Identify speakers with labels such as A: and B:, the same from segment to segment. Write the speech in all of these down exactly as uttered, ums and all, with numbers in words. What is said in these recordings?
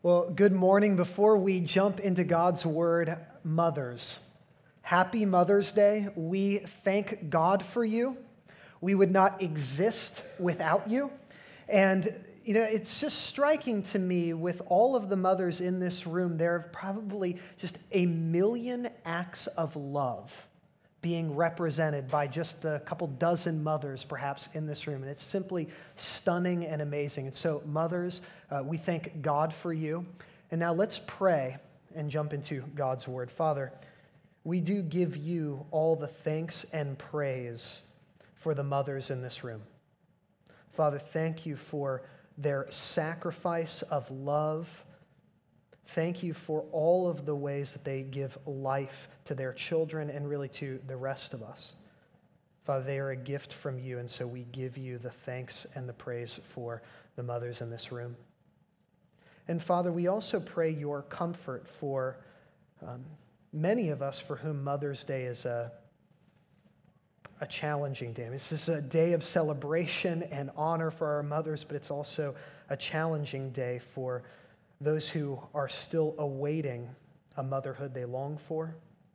A: Well, good morning. Before we jump into God's word, mothers, happy Mother's Day. We thank God for you. We would not exist without you. And, you know, it's just striking to me with all of the mothers in this room, there are probably just a million acts of love being represented by just the couple dozen mothers perhaps in this room. And it's simply stunning and amazing. And so mothers, uh, we thank God for you. And now let's pray and jump into God's word. Father, we do give you all the thanks and praise for the mothers in this room. Father, thank you for their sacrifice of love. Thank you for all of the ways that they give life to their children and really to the rest of us. Father, they are a gift from you, and so we give you the thanks and the praise for the mothers in this room. And Father, we also pray your comfort for um, many of us for whom Mother's Day is a, a challenging day. This is a day of celebration and honor for our mothers, but it's also a challenging day for those who are still awaiting a motherhood they long for,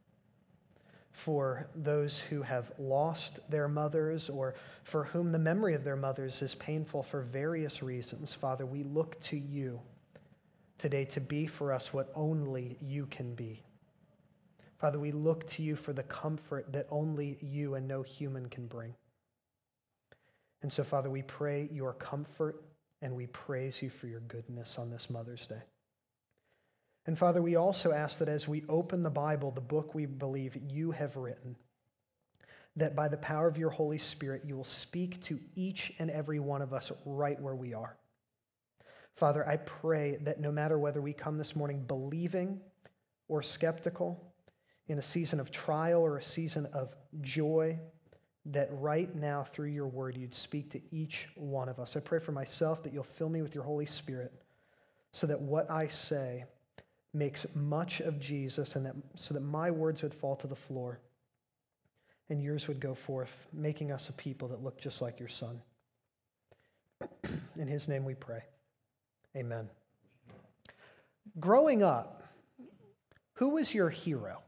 A: for those who have lost their mothers or for whom the memory of their mothers is painful for various reasons. Father, we look to you today to be for us what only you can be. Father, we look to you for the comfort that only you and no human can bring. And so, Father, we pray your comfort and we praise you for your goodness on this Mother's Day. And Father, we also ask that as we open the Bible, the book we believe you have written, that by the power of your Holy Spirit, you will speak to each and every one of us right where we are. Father, I pray that no matter whether we come this morning believing or skeptical, in a season of trial or a season of joy, that right now through your word you'd speak to each one of us. I pray for myself that you'll fill me with your Holy Spirit so that what I say makes much of Jesus and that so that my words would fall to the floor and yours would go forth, making us a people that look just like your Son. In his name we pray. Amen. Growing up, who was your hero?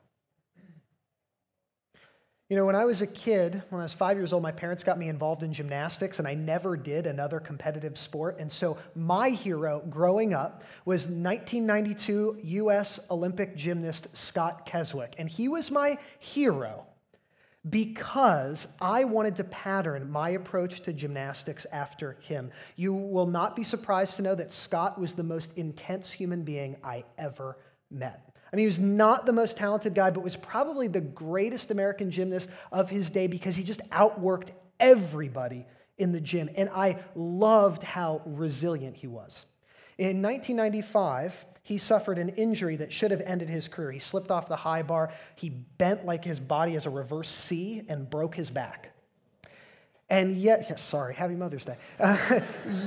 A: You know, when I was a kid, when I was five years old, my parents got me involved in gymnastics, and I never did another competitive sport. And so my hero growing up was nineteen ninety-two U S Olympic gymnast Scott Keswick. And he was my hero because I wanted to pattern my approach to gymnastics after him. You will not be surprised to know that Scott was the most intense human being I ever met. I mean, he was not the most talented guy, but was probably the greatest American gymnast of his day because he just outworked everybody in the gym. And I loved how resilient he was. In nineteen ninety-five, he suffered an injury that should have ended his career. He slipped off the high bar. He bent like his body as a reverse C and broke his back. And yet, yeah, sorry, happy Mother's Day. Uh,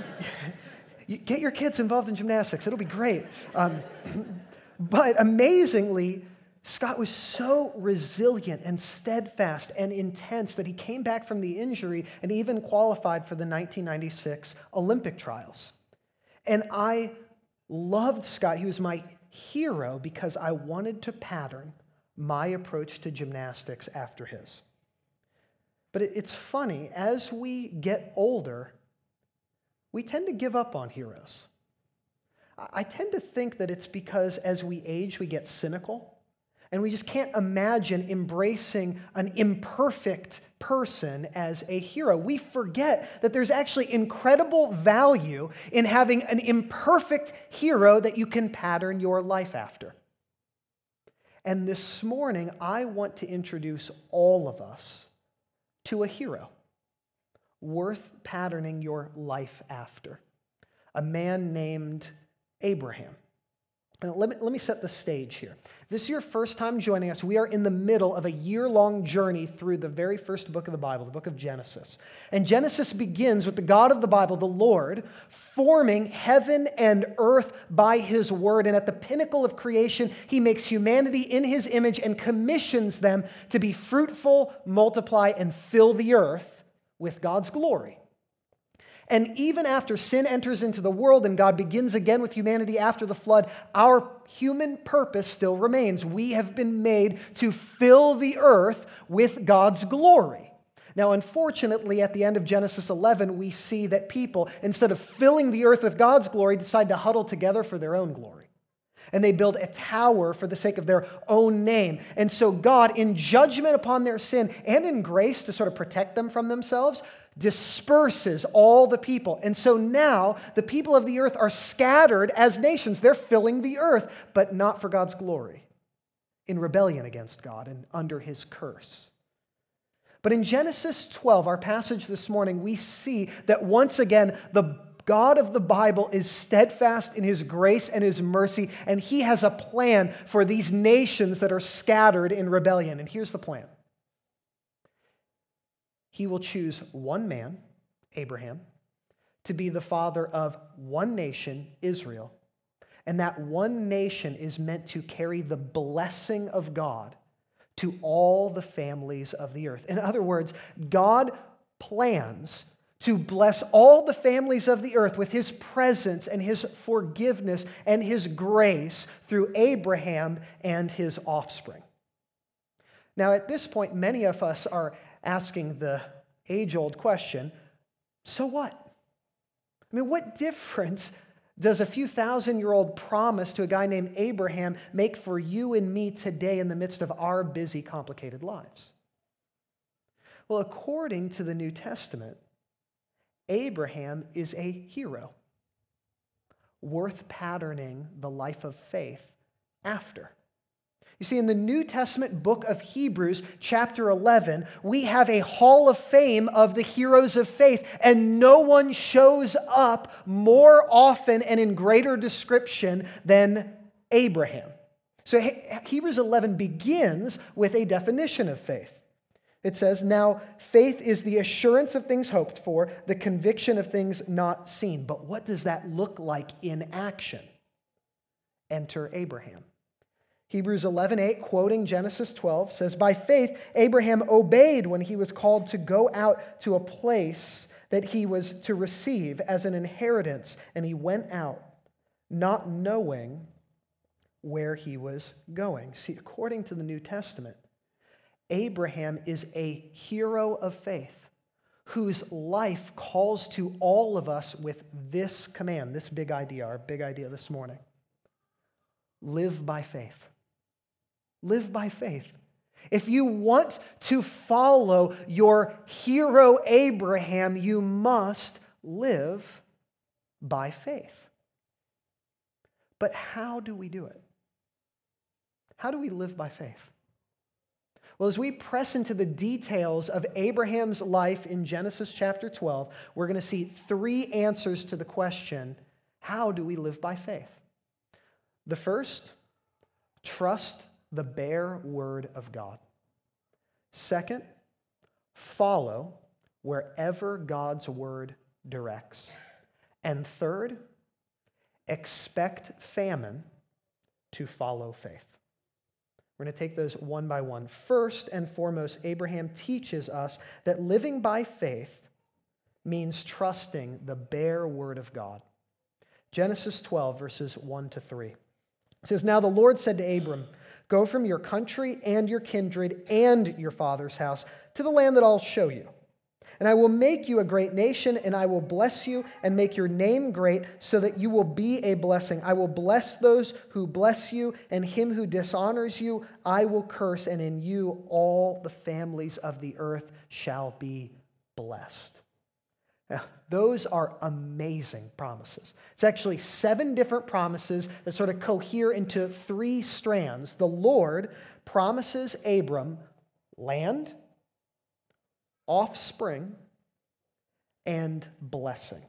A: get your kids involved in gymnastics. It'll be great. Um, But amazingly, Scott was so resilient and steadfast and intense that he came back from the injury and even qualified for the nineteen ninety-six Olympic trials. And I loved Scott. He was my hero because I wanted to pattern my approach to gymnastics after his. But it's funny, as we get older, we tend to give up on heroes. I tend to think that it's because as we age, we get cynical, and we just can't imagine embracing an imperfect person as a hero. We forget that there's actually incredible value in having an imperfect hero that you can pattern your life after. And this morning, I want to introduce all of us to a hero worth patterning your life after, a man named Abraham. Now, let me, let me set the stage here. If this is your first time joining us, we are in the middle of a year-long journey through the very first book of the Bible, the book of Genesis. And Genesis begins with the God of the Bible, the Lord, forming heaven and earth by his word. And at the pinnacle of creation, he makes humanity in his image and commissions them to be fruitful, multiply, and fill the earth with God's glory. And even after sin enters into the world and God begins again with humanity after the flood, our human purpose still remains. We have been made to fill the earth with God's glory. Now, unfortunately, at the end of Genesis eleven, we see that people, instead of filling the earth with God's glory, decide to huddle together for their own glory. And they build a tower for the sake of their own name. And so God, in judgment upon their sin and in grace to sort of protect them from themselves, disperses all the people. And so now the people of the earth are scattered as nations. They're filling the earth, but not for God's glory, in rebellion against God and under his curse. But in Genesis twelve, our passage this morning, we see that once again, the God of the Bible is steadfast in his grace and his mercy, and he has a plan for these nations that are scattered in rebellion. And here's the plan. He will choose one man, Abraham, to be the father of one nation, Israel. And that one nation is meant to carry the blessing of God to all the families of the earth. In other words, God plans to bless all the families of the earth with his presence and his forgiveness and his grace through Abraham and his offspring. Now, at this point, many of us are asking the age-old question, so what? I mean, what difference does a few thousand-year-old promise to a guy named Abraham make for you and me today in the midst of our busy, complicated lives? Well, according to the New Testament, Abraham is a hero, worth patterning the life of faith after. You see, in the New Testament book of Hebrews, chapter eleven, we have a hall of fame of the heroes of faith, and no one shows up more often and in greater description than Abraham. So Hebrews eleven begins with a definition of faith. It says, now faith is the assurance of things hoped for, the conviction of things not seen. But what does that look like in action? Enter Abraham. Hebrews eleven eight, quoting Genesis twelve, says, by faith Abraham obeyed when he was called to go out to a place that he was to receive as an inheritance, and he went out, not knowing where he was going. See, according to the New Testament, Abraham is a hero of faith whose life calls to all of us with this command, this big idea, our big idea this morning. Live by faith. Live by faith. If you want to follow your hero Abraham, you must live by faith. But how do we do it? How do we live by faith? Well, as we press into the details of Abraham's life in Genesis chapter twelve, we're going to see three answers to the question, how do we live by faith? The first, trust the bare word of God. Second, follow wherever God's word directs. And third, expect famine to follow faith. We're going to take those one by one. First and foremost, Abraham teaches us that living by faith means trusting the bare word of God. Genesis twelve, verses one to three. It says, now the Lord said to Abram, go from your country and your kindred and your father's house to the land that I'll show you. And I will make you a great nation, and I will bless you and make your name great so that you will be a blessing. I will bless those who bless you, and him who dishonors you I will curse, and in you all the families of the earth shall be blessed. Now, those are amazing promises. It's actually seven different promises that sort of cohere into three strands. The Lord promises Abram land, offspring, and blessing.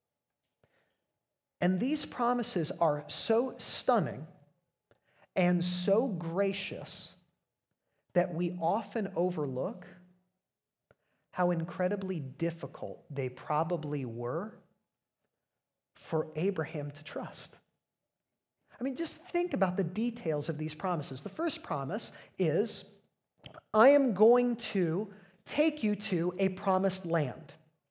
A: And these promises are so stunning and so gracious that we often overlook how incredibly difficult they probably were for Abraham to trust. I mean, just think about the details of these promises. The first promise is, I am going to take you to a promised land.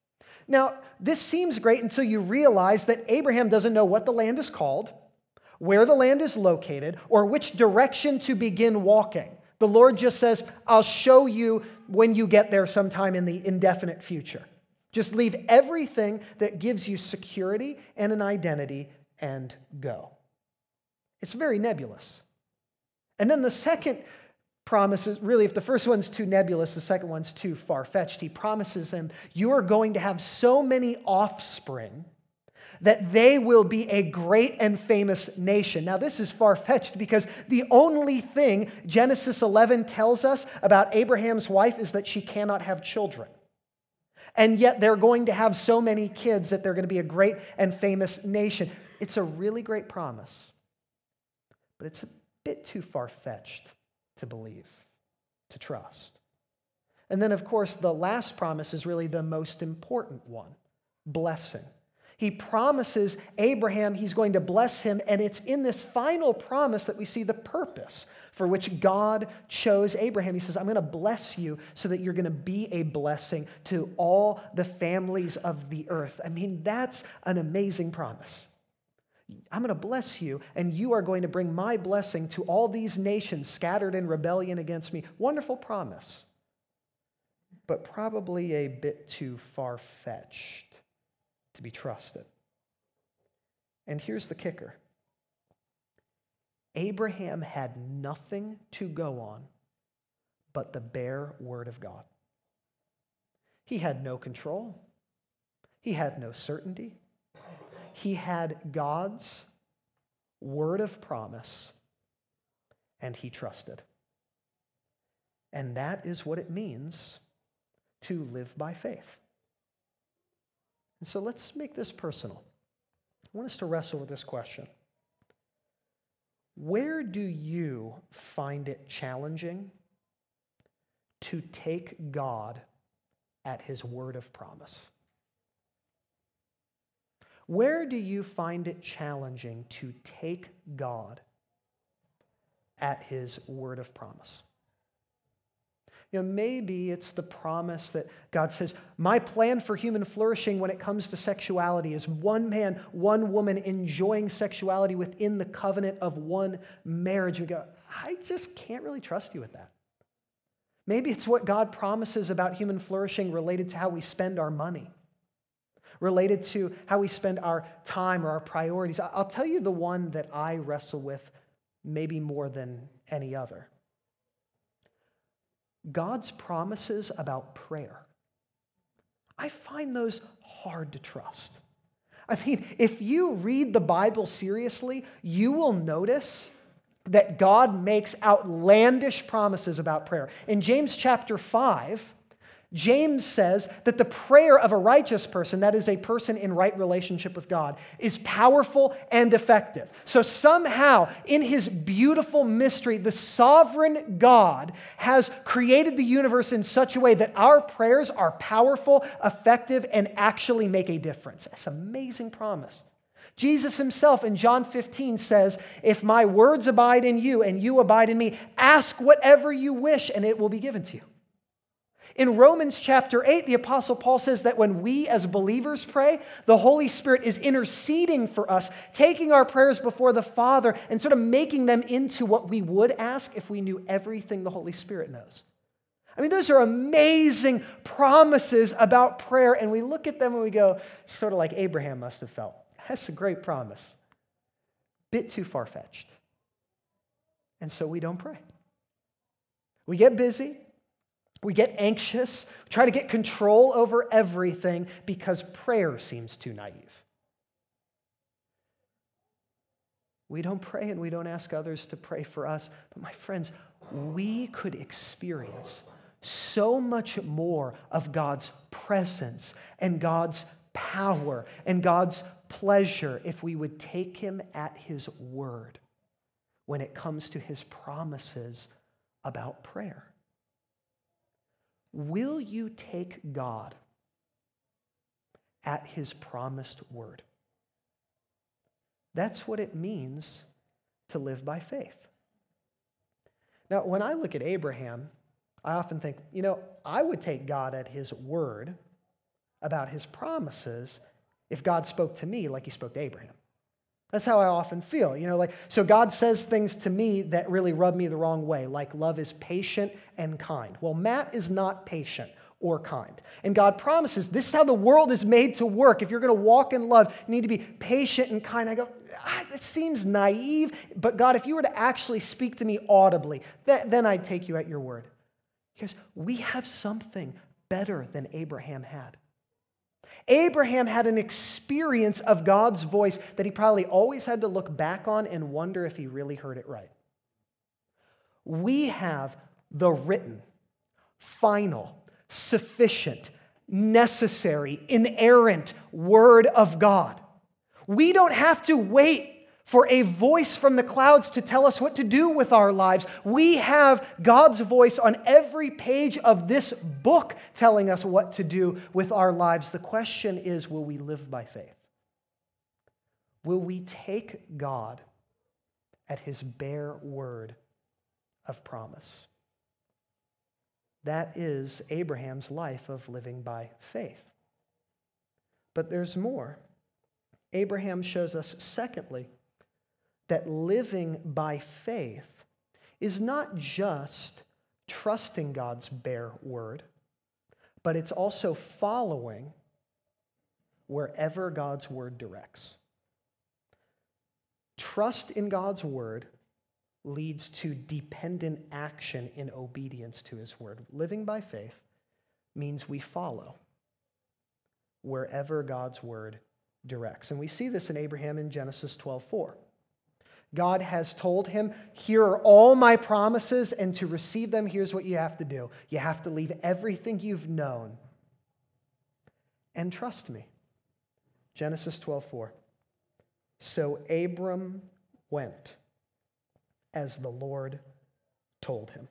A: Now, this seems great until you realize that Abraham doesn't know what the land is called, where the land is located, or which direction to begin walking. The Lord just says, I'll show you when you get there sometime in the indefinite future. Just leave everything that gives you security and an identity and go. It's very nebulous. And then the second promise is really, if the first one's too nebulous, the second one's too far-fetched. He promises him, you are going to have so many offspring that they will be a great and famous nation. Now, this is far-fetched because the only thing Genesis eleven tells us about Abraham's wife is that she cannot have children. And yet they're going to have so many kids that they're going to be a great and famous nation. It's a really great promise, but it's a bit too far-fetched to believe, to trust. And then, of course, the last promise is really the most important one, blessing. He promises Abraham he's going to bless him, and it's in this final promise that we see the purpose for which God chose Abraham. He says, I'm going to bless you so that you're going to be a blessing to all the families of the earth. I mean, that's an amazing promise. I'm going to bless you, and you are going to bring my blessing to all these nations scattered in rebellion against me. Wonderful promise, but probably a bit too far-fetched to be trusted. And here's the kicker. Abraham had nothing to go on but the bare word of God. He had no control. He had no certainty. He had God's word of promise, and he trusted. And that is what it means to live by faith. And so let's make this personal. I want us to wrestle with this question. Where do you find it challenging to take God at his word of promise? Where do you find it challenging to take God at his word of promise? You know, maybe it's the promise that God says, my plan for human flourishing when it comes to sexuality is one man, one woman enjoying sexuality within the covenant of one marriage. We go, I just can't really trust you with that. Maybe it's what God promises about human flourishing related to how we spend our money, related to how we spend our time or our priorities. I'll tell you the one that I wrestle with maybe more than any other. God's promises about prayer. I find those hard to trust. I mean, if you read the Bible seriously, you will notice that God makes outlandish promises about prayer. In James chapter five, James says that the prayer of a righteous person, that is a person in right relationship with God, is powerful and effective. So somehow, in his beautiful mystery, the sovereign God has created the universe in such a way that our prayers are powerful, effective, and actually make a difference. That's an amazing promise. Jesus himself in John fifteen says, if my words abide in you and you abide in me, ask whatever you wish and it will be given to you. In Romans chapter eight, the Apostle Paul says that when we as believers pray, the Holy Spirit is interceding for us, taking our prayers before the Father and sort of making them into what we would ask if we knew everything the Holy Spirit knows. I mean, those are amazing promises about prayer, and we look at them and we go, sort of like Abraham must have felt. That's a great promise. Bit too far-fetched. And so we don't pray. We get busy. We get anxious, we try to get control over everything because prayer seems too naive. We don't pray and we don't ask others to pray for us. But my friends, we could experience so much more of God's presence and God's power and God's pleasure if we would take him at his word when it comes to his promises about prayer. Will you take God at his promised word? That's what it means to live by faith. Now, when I look at Abraham, I often think, you know, I would take God at his word about his promises if God spoke to me like he spoke to Abraham. That's how I often feel. You know, like, so God says things to me that really rub me the wrong way, like love is patient and kind. Well, Matt is not patient or kind. And God promises this is how the world is made to work. If you're going to walk in love, you need to be patient and kind. I go, ah, it seems naive, but God, if you were to actually speak to me audibly, th- then I'd take you at your word. Because we have something better than Abraham had. Abraham had an experience of God's voice that he probably always had to look back on and wonder if he really heard it right. We have the written, final, sufficient, necessary, inerrant Word of God. We don't have to wait for a voice from the clouds to tell us what to do with our lives. We have God's voice on every page of this book telling us what to do with our lives. The question is, will we live by faith? Will we take God at his bare word of promise? That is Abraham's life of living by faith. But there's more. Abraham shows us, secondly, that living by faith is not just trusting God's bare word, but it's also following wherever God's word directs. Trust in God's word leads to dependent action in obedience to his word. Living by faith means we follow wherever God's word directs. And we see this in Abraham in Genesis twelve four. God has told him, here are all my promises, and to receive them, here's what you have to do. You have to leave everything you've known and trust me. Genesis twelve four. So Abram went as the Lord told him.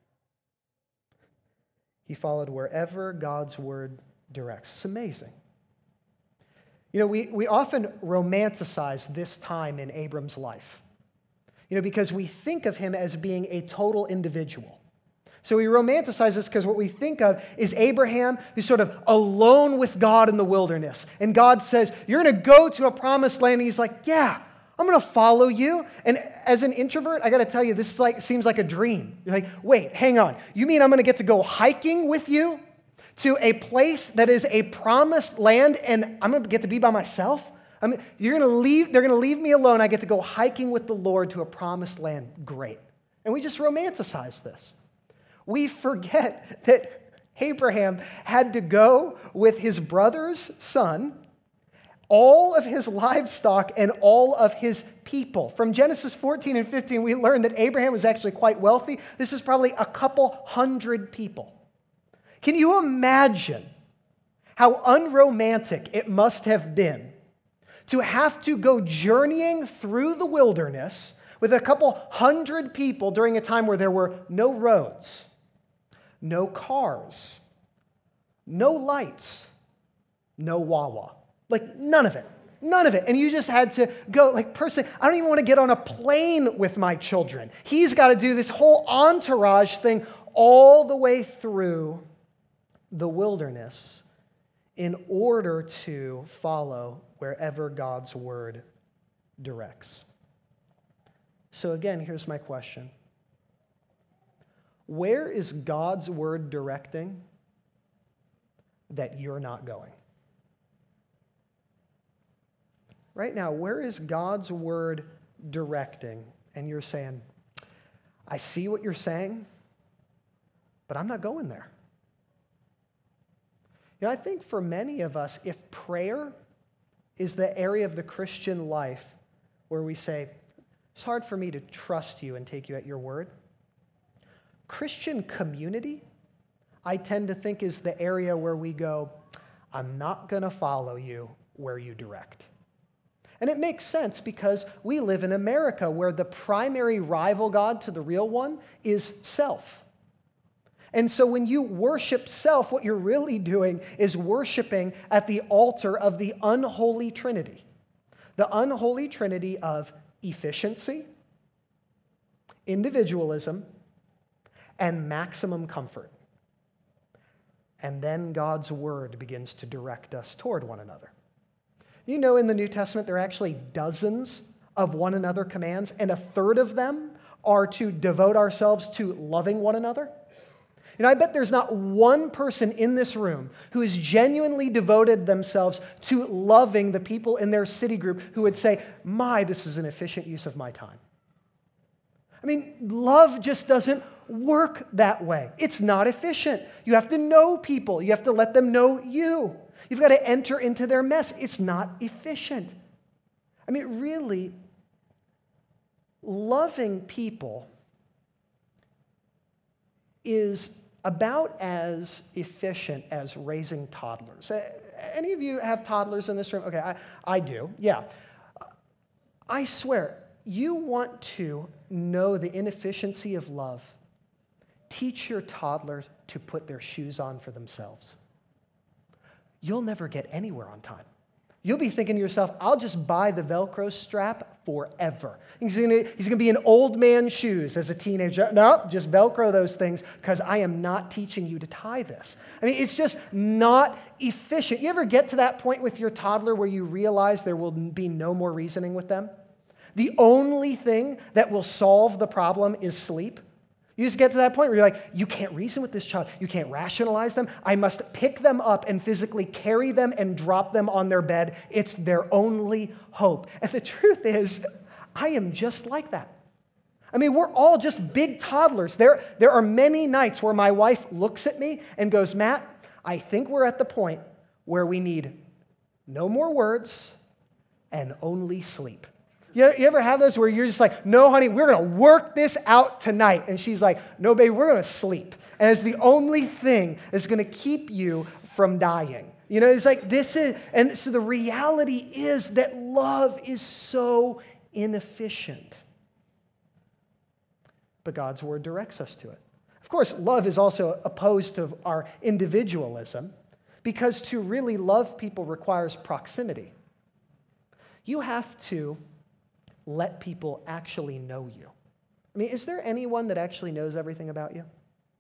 A: He followed wherever God's word directs. It's amazing. You know, we, we often romanticize this time in Abram's life. You know, because we think of him as being a total individual. So we romanticize this because what we think of is Abraham who's sort of alone with God in the wilderness. And God says, you're going to go to a promised land. And he's like, yeah, I'm going to follow you. And as an introvert, I got to tell you, this is like, seems like a dream. You're like, wait, hang on. You mean I'm going to get to go hiking with you to a place that is a promised land and I'm going to get to be by myself? I mean, you're going to leave, they're going to leave me alone. I get to go hiking with the Lord to a promised land. Great. And we just romanticize this. We forget that Abraham had to go with his brother's son, all of his livestock, and all of his people. From Genesis fourteen and fifteen, we learn that Abraham was actually quite wealthy. This is probably a couple hundred people. Can you imagine how unromantic it must have been to have to go journeying through the wilderness with a couple hundred people during a time where there were no roads, no cars, no lights, no Wawa. Like none of it. None of it. And you just had to go, like, person, I don't even want to get on a plane with my children. He's got to do this whole entourage thing all the way through the wilderness in order to follow wherever God's word directs. So again, here's my question. Where is God's word directing that you're not going? Right now, where is God's word directing? And you're saying, I see what you're saying, but I'm not going there. You know, I think for many of us, if prayer is the area of the Christian life where we say, it's hard for me to trust you and take you at your word. Christian community, I tend to think, is the area where we go, I'm not going to follow you where you direct. And it makes sense because we live in America where the primary rival god to the real one is self. And so when you worship self, what you're really doing is worshiping at the altar of the unholy trinity. The unholy trinity of efficiency, individualism, and maximum comfort. and then God's word begins to direct us toward one another. You know, in the New Testament, there are actually dozens of one another commands, and a third of them are to devote ourselves to loving one another. You know, I bet there's not one person in this room who has genuinely devoted themselves to loving the people in their city group who would say, my, this is an efficient use of my time. I mean, love just doesn't work that way. It's not efficient. You have to know people. You have to let them know you. You've got to enter into their mess. It's not efficient. I mean, really, loving people is about as efficient as raising toddlers. Any of you have toddlers in this room? Okay, I, I do, yeah. I swear, you want to know the inefficiency of love, teach your toddler to put their shoes on for themselves. You'll never get anywhere on time. You'll be thinking to yourself, I'll just buy the Velcro strap forever. He's going to be in old man shoes as a teenager. No, just Velcro those things because I am not teaching you to tie this. I mean, it's just not efficient. You ever get to that point with your toddler where you realize there will be no more reasoning with them? The only thing that will solve the problem is sleep. You just get to that point where you're like, you can't reason with this child. You can't rationalize them. I must pick them up and physically carry them and drop them on their bed. It's their only hope. And the truth is, I am just like that. I mean, we're all just big toddlers. There, there are many nights where my wife looks at me and goes, Matt, I think we're at the point where we need no more words and only sleep. You ever have those where you're just like, no, honey, we're going to work this out tonight. And she's like, no, baby, we're going to sleep. And it's the only thing that's going to keep you from dying. You know, it's like this is, and so the reality is that love is so inefficient. But God's word directs us to it. Of course, love is also opposed to our individualism because to really love people requires proximity. You have to let people actually know you. I mean, is there anyone that actually knows everything about you?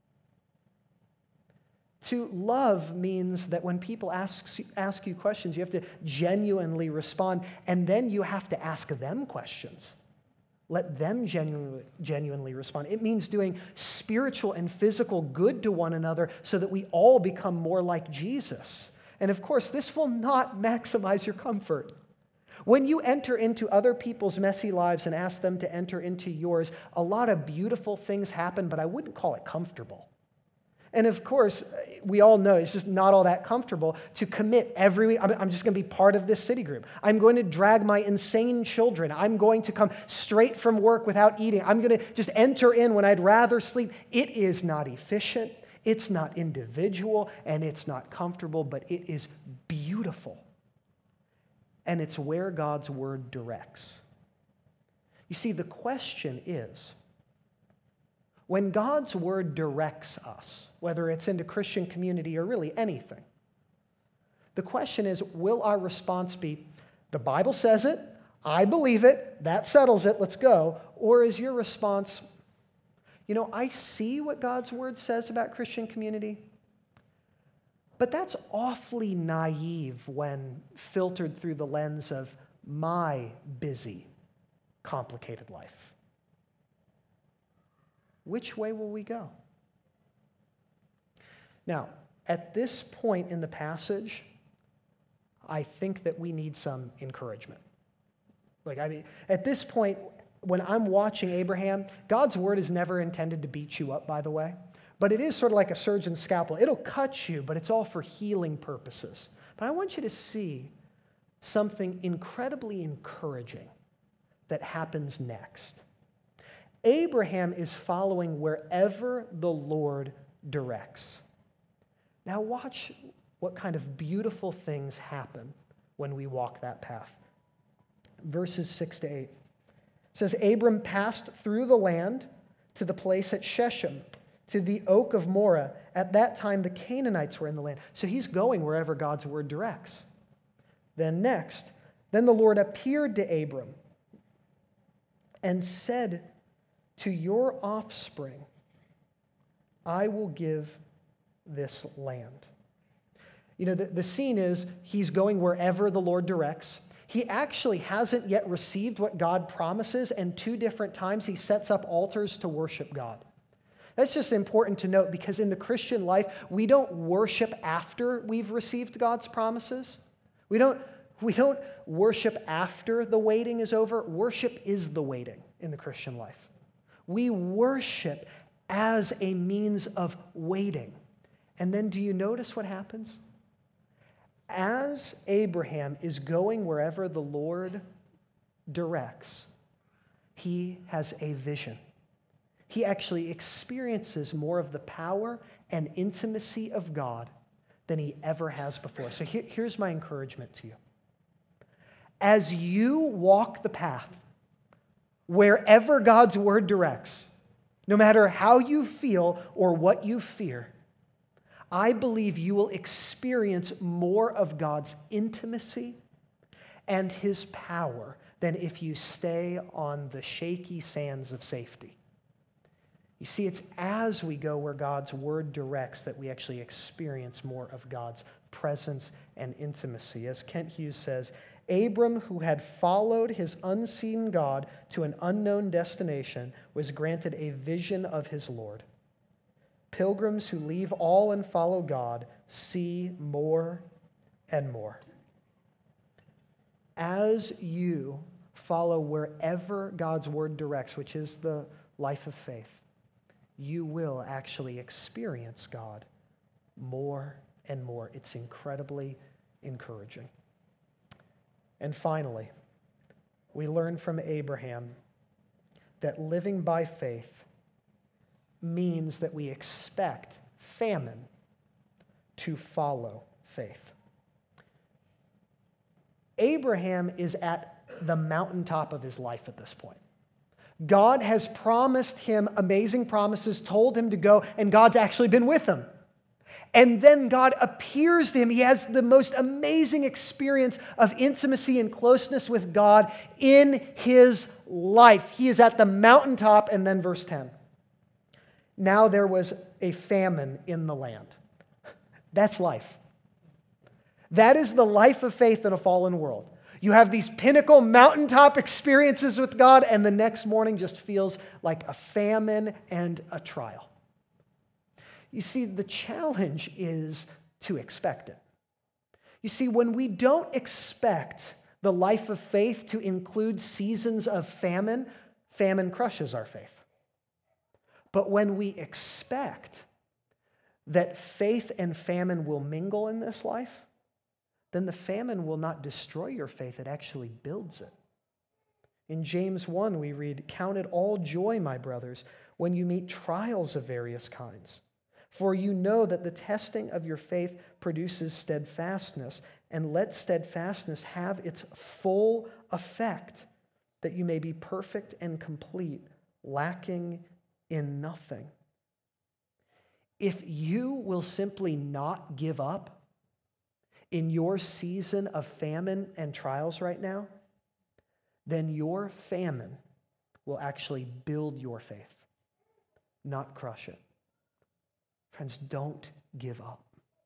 A: To love means that when people ask, ask you questions, you have to genuinely respond, and then you have to ask them questions. Let them genuinely, genuinely respond. It means doing spiritual and physical good to one another so that we all become more like Jesus. And of course, this will not maximize your comfort. When you enter into other people's messy lives and ask them to enter into yours, a lot of beautiful things happen, but I wouldn't call it comfortable. And of course, we all know it's just not all that comfortable to commit every week. I'm just going to be part of this city group. I'm going to drag my insane children. I'm going to come straight from work without eating. I'm going to just enter in when I'd rather sleep. It is not efficient. It's not individual, and it's not comfortable, but it is beautiful. And it's where God's word directs. You see, the question is, when God's word directs us, whether it's into Christian community or really anything, the question is, will our response be, the Bible says it, I believe it, that settles it, let's go, or is your response, you know, I see what God's word says about Christian community, but that's awfully naive when filtered through the lens of my busy, complicated life. Which way will we go? Now, at this point in the passage, I think that we need some encouragement. Like, I mean, at this point, when I'm watching Abraham, God's word is never intended to beat you up, by the way. But it is sort of like a surgeon's scalpel. It'll cut you, but it's all for healing purposes. But I want you to see something incredibly encouraging that happens next. Abraham is following wherever the Lord directs. Now watch what kind of beautiful things happen when we walk that path. Verses six to eight. It says, Abram passed through the land to the place at Shechem, to the oak of Moreh. At that time, the Canaanites were in the land. So he's going wherever God's word directs. Then next, then the Lord appeared to Abram and said, to your offspring, I will give this land. You know, the, the scene is he's going wherever the Lord directs. He actually hasn't yet received what God promises, and two different times he sets up altars to worship God. That's just important to note because in the Christian life, we don't worship after we've received God's promises. We don't, we don't worship after the waiting is over. Worship is the waiting in the Christian life. We worship as a means of waiting. And then do you notice what happens? As Abraham is going wherever the Lord directs, he has a vision. He actually experiences more of the power and intimacy of God than he ever has before. So here, here's my encouragement to you. As you walk the path, wherever God's word directs, no matter how you feel or what you fear, I believe you will experience more of God's intimacy and his power than if you stay on the shaky sands of safety. You see, it's as we go where God's word directs that we actually experience more of God's presence and intimacy. As Kent Hughes says, Abram, who had followed his unseen God to an unknown destination, was granted a vision of his Lord. Pilgrims who leave all and follow God see more and more. As you follow wherever God's word directs, which is the life of faith, you will actually experience God more and more. It's incredibly encouraging. And finally, we learn from Abraham that living by faith means that we expect famine to follow faith. Abraham is at the mountaintop of his life at this point. God has promised him amazing promises, told him to go, and God's actually been with him. And then God appears to him. He has the most amazing experience of intimacy and closeness with God in his life. He is at the mountaintop, and then verse ten. Now there was a famine in the land. That's life. That is the life of faith in a fallen world. You have these pinnacle mountaintop experiences with God, and the next morning just feels like a famine and a trial. You see, the challenge is to expect it. You see, when we don't expect the life of faith to include seasons of famine, famine crushes our faith. But when we expect that faith and famine will mingle in this life, then the famine will not destroy your faith, it actually builds it. In James one, we read, "Count it all joy, my brothers, when you meet trials of various kinds. For you know that the testing of your faith produces steadfastness, and let steadfastness have its full effect, that you may be perfect and complete, lacking in nothing." If you will simply not give up in your season of famine and trials right now, then your famine will actually build your faith, not crush it. Friends, don't give up.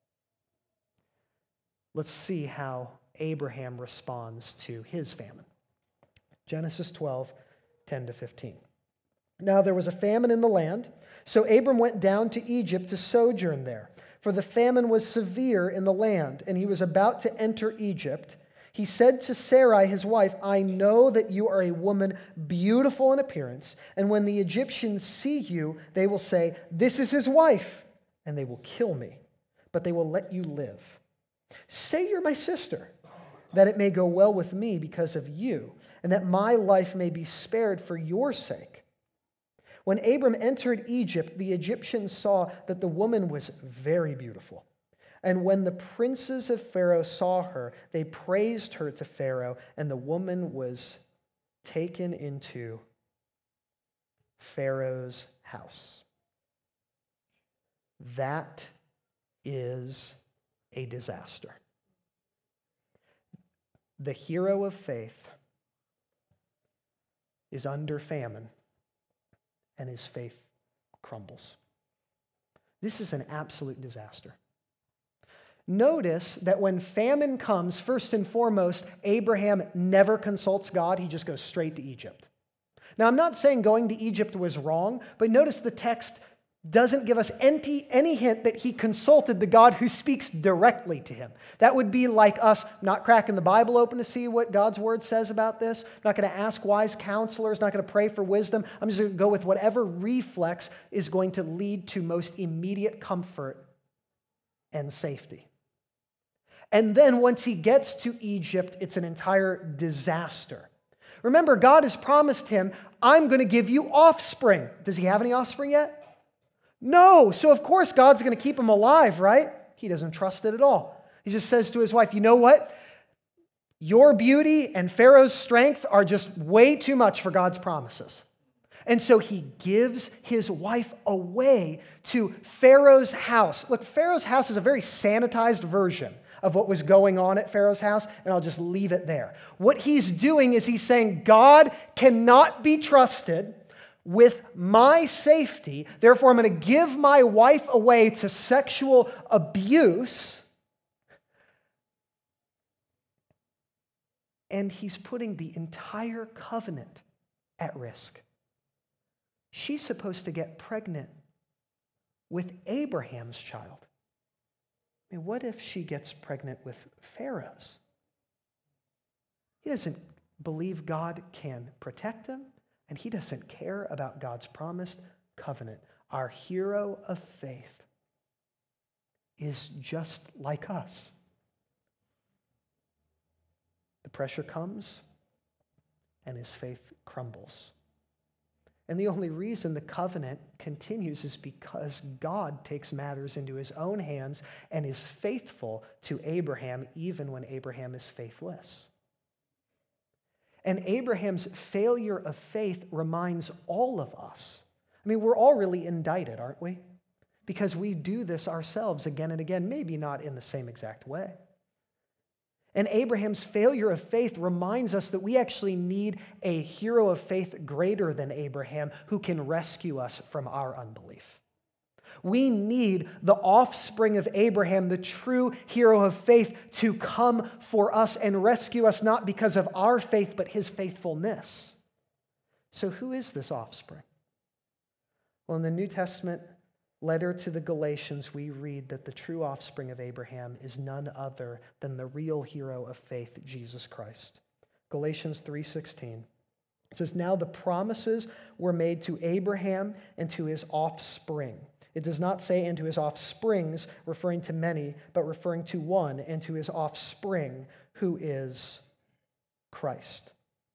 A: Let's see how Abraham responds to his famine. Genesis twelve, ten to fifteen. Now there was a famine in the land, so Abram went down to Egypt to sojourn there, for the famine was severe in the land, and he was about to enter Egypt. He said to Sarai, his wife, "I know that you are a woman beautiful in appearance, and when the Egyptians see you, they will say, 'This is his wife,' and they will kill me, but they will let you live. Say you're my sister, that it may go well with me because of you, and that my life may be spared for your sake." When Abram entered Egypt, the Egyptians saw that the woman was very beautiful. And when the princes of Pharaoh saw her, they praised her to Pharaoh, and the woman was taken into Pharaoh's house. That is a disaster. The hero of faith is under famine, and his faith crumbles. This is an absolute disaster. Notice that when famine comes, first and foremost, Abraham never consults God. He just goes straight to Egypt. Now, I'm not saying going to Egypt was wrong, but notice the text doesn't give us any, any hint that he consulted the God who speaks directly to him. That would be like us not cracking the Bible open to see what God's word says about this. I'm not going to ask wise counselors, not going to pray for wisdom. I'm just going to go with whatever reflex is going to lead to most immediate comfort and safety. And then once he gets to Egypt, it's an entire disaster. Remember, God has promised him, I'm going to give you offspring. Does he have any offspring yet? No. So of course God's going to keep him alive, right? He doesn't trust it at all. He just says to his wife, you know what? Your beauty and Pharaoh's strength are just way too much for God's promises. And so he gives his wife away to Pharaoh's house. Look, Pharaoh's house is a very sanitized version of what was going on at Pharaoh's house, and I'll just leave it there. What he's doing is he's saying, God cannot be trusted with my safety, therefore I'm going to give my wife away to sexual abuse. And he's putting the entire covenant at risk. She's supposed to get pregnant with Abraham's child. I mean, what if she gets pregnant with Pharaoh's? He doesn't believe God can protect him, and he doesn't care about God's promised covenant. Our hero of faith is just like us. The pressure comes, and his faith crumbles. And the only reason the covenant continues is because God takes matters into his own hands and is faithful to Abraham, even when Abraham is faithless. And Abraham's failure of faith reminds all of us. I mean, we're all really indicted, aren't we? Because we do this ourselves again and again, maybe not in the same exact way. And Abraham's failure of faith reminds us that we actually need a hero of faith greater than Abraham who can rescue us from our unbelief. We need the offspring of Abraham, the true hero of faith, to come for us and rescue us, not because of our faith, but his faithfulness. So who is this offspring? Well, in the New Testament letter to the Galatians, we read that the true offspring of Abraham is none other than the real hero of faith, Jesus Christ. Galatians three sixteen. It says, now the promises were made to Abraham and to his offspring. It does not say and to his offsprings, referring to many, but referring to one, and to his offspring, who is Christ.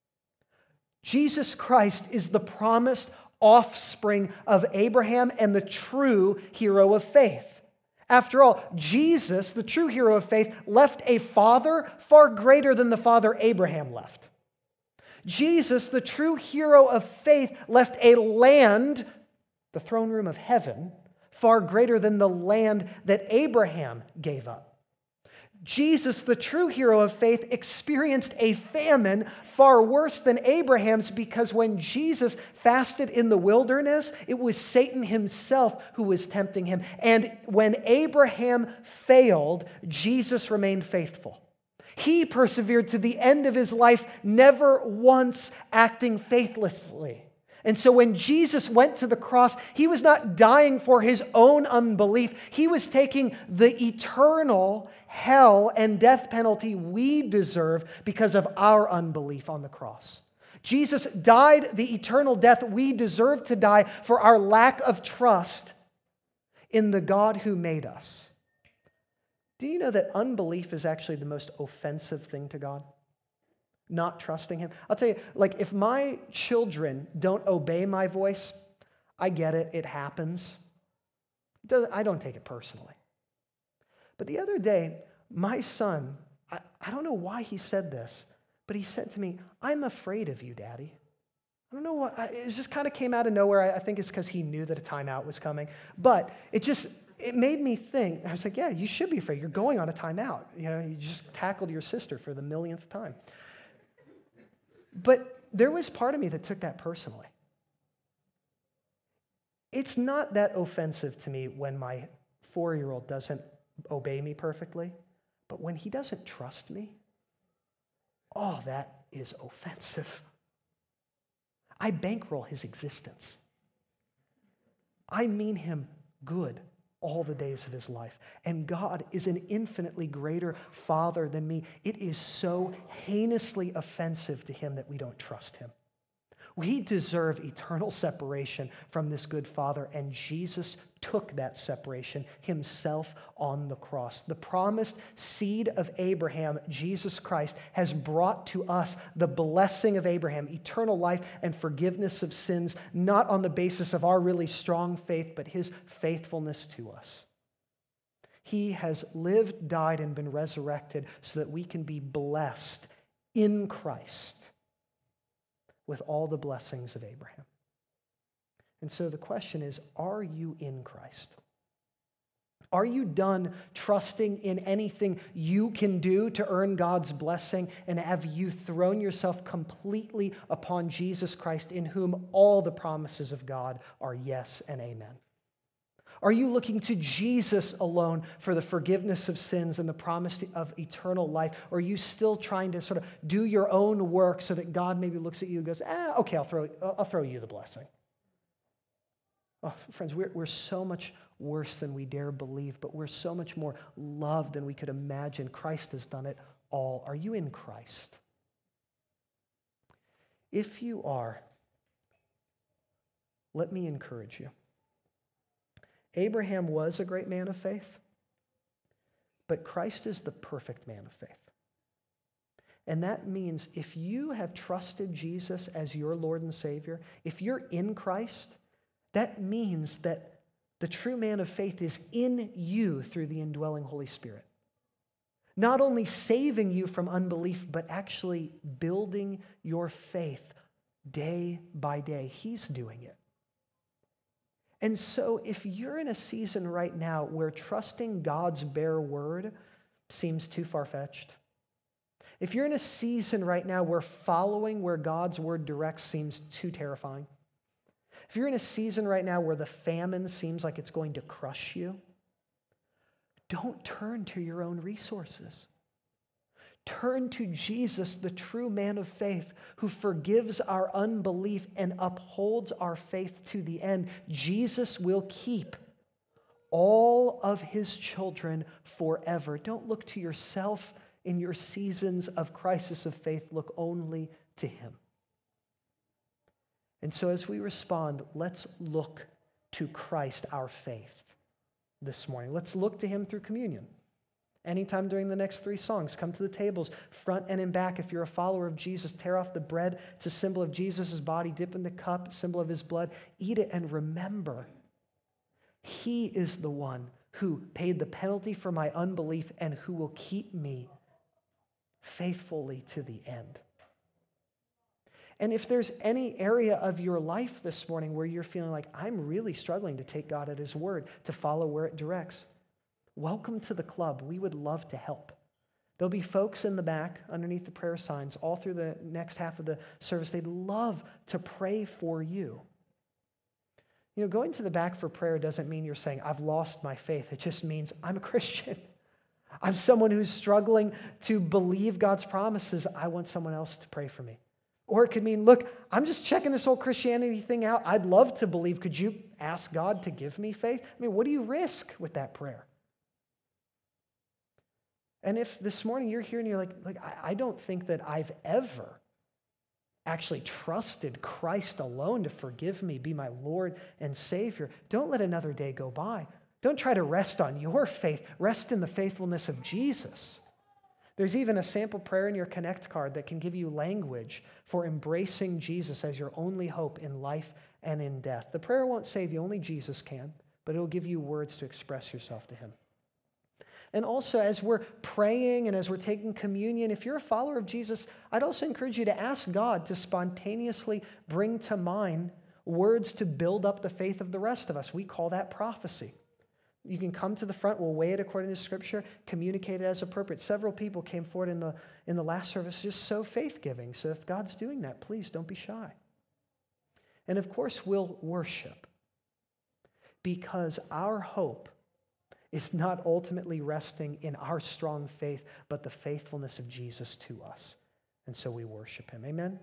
A: Jesus Christ is the promised offspring of Abraham and the true hero of faith. After all, Jesus, the true hero of faith, left a father far greater than the father Abraham left. Jesus, the true hero of faith, left a land, the throne room of heaven, far greater than the land that Abraham gave up. Jesus, the true hero of faith, experienced a famine far worse than Abraham's, because when Jesus fasted in the wilderness, it was Satan himself who was tempting him. And when Abraham failed, Jesus remained faithful. He persevered to the end of his life, never once acting faithlessly. And so when Jesus went to the cross, he was not dying for his own unbelief. He was taking the eternal hell and death penalty we deserve because of our unbelief on the cross. Jesus died the eternal death we deserve to die for our lack of trust in the God who made us. Do you know that unbelief is actually the most offensive thing to God? Not trusting him. I'll tell you, like, if my children don't obey my voice, I get it, it happens. It doesn't, I don't take it personally. But the other day, my son, I, I don't know why he said this, but he said to me, I'm afraid of you, Daddy. I don't know what, it just kind of came out of nowhere. I, I think it's because he knew that a timeout was coming. But it just, it made me think. I was like, yeah, you should be afraid. You're going on a timeout. You know, you just tackled your sister for the millionth time. But there was part of me that took that personally. It's not that offensive to me when my four-year-old doesn't obey me perfectly. But when he doesn't trust me, oh, that is offensive. I bankroll his existence. I mean him good all the days of his life. And God is an infinitely greater Father than me. It is so heinously offensive to him that we don't trust him. We deserve eternal separation from this good Father, and Jesus took that separation himself on the cross. The promised seed of Abraham, Jesus Christ, has brought to us the blessing of Abraham, eternal life and forgiveness of sins, not on the basis of our really strong faith, but his faithfulness to us. He has lived, died, and been resurrected so that we can be blessed in Christ with all the blessings of Abraham. And so the question is, are you in Christ? Are you done trusting in anything you can do to earn God's blessing? And have you thrown yourself completely upon Jesus Christ, in whom all the promises of God are yes and amen? Are you looking to Jesus alone for the forgiveness of sins and the promise of eternal life? Or are you still trying to sort of do your own work so that God maybe looks at you and goes, ah, okay, I'll throw, I'll throw you the blessing? Oh, friends, we're, we're so much worse than we dare believe, but we're so much more loved than we could imagine. Christ has done it all. Are you in Christ? If you are, let me encourage you. Abraham was a great man of faith, but Christ is the perfect man of faith. And that means if you have trusted Jesus as your Lord and Savior, if you're in Christ, that means that the true man of faith is in you through the indwelling Holy Spirit. Not only saving you from unbelief, but actually building your faith day by day. He's doing it. And so if you're in a season right now where trusting God's bare word seems too far-fetched, if you're in a season right now where following where God's word directs seems too terrifying, if you're in a season right now where the famine seems like it's going to crush you, don't turn to your own resources. Turn to Jesus, the true man of faith, who forgives our unbelief and upholds our faith to the end. Jesus will keep all of his children forever. Don't look to yourself in your seasons of crisis of faith. Look only to him. And so as we respond, let's look to Christ, our faith, this morning. Let's look to him through communion. Anytime during the next three songs, come to the tables, front and in back. If you're a follower of Jesus, tear off the bread. It's a symbol of Jesus' body. Dip in the cup, symbol of his blood. Eat it and remember, he is the one who paid the penalty for my unbelief and who will keep me faithfully to the end. And if there's any area of your life this morning where you're feeling like, I'm really struggling to take God at his word, to follow where it directs, welcome to the club. We would love to help. There'll be folks in the back underneath the prayer signs all through the next half of the service. They'd love to pray for you. You know, going to the back for prayer doesn't mean you're saying, I've lost my faith. It just means I'm a Christian. I'm someone who's struggling to believe God's promises. I want someone else to pray for me. Or it could mean, look, I'm just checking this whole Christianity thing out. I'd love to believe. Could you ask God to give me faith? I mean, what do you risk with that prayer? And if this morning you're here and you're like, like I, I don't think that I've ever actually trusted Christ alone to forgive me, be my Lord and Savior, don't let another day go by. Don't try to rest on your faith. Rest in the faithfulness of Jesus. There's even a sample prayer in your Connect card that can give you language for embracing Jesus as your only hope in life and in death. The prayer won't save you, only Jesus can, but it'll give you words to express yourself to him. And also, as we're praying and as we're taking communion, if you're a follower of Jesus, I'd also encourage you to ask God to spontaneously bring to mind words to build up the faith of the rest of us. We call that prophecy. You can come to the front, we'll weigh it according to Scripture, communicate it as appropriate. Several people came forward in the, in the last service just so faith-giving. So if God's doing that, please don't be shy. And of course, we'll worship, because our hope is not ultimately resting in our strong faith, but the faithfulness of Jesus to us. And so we worship him. Amen?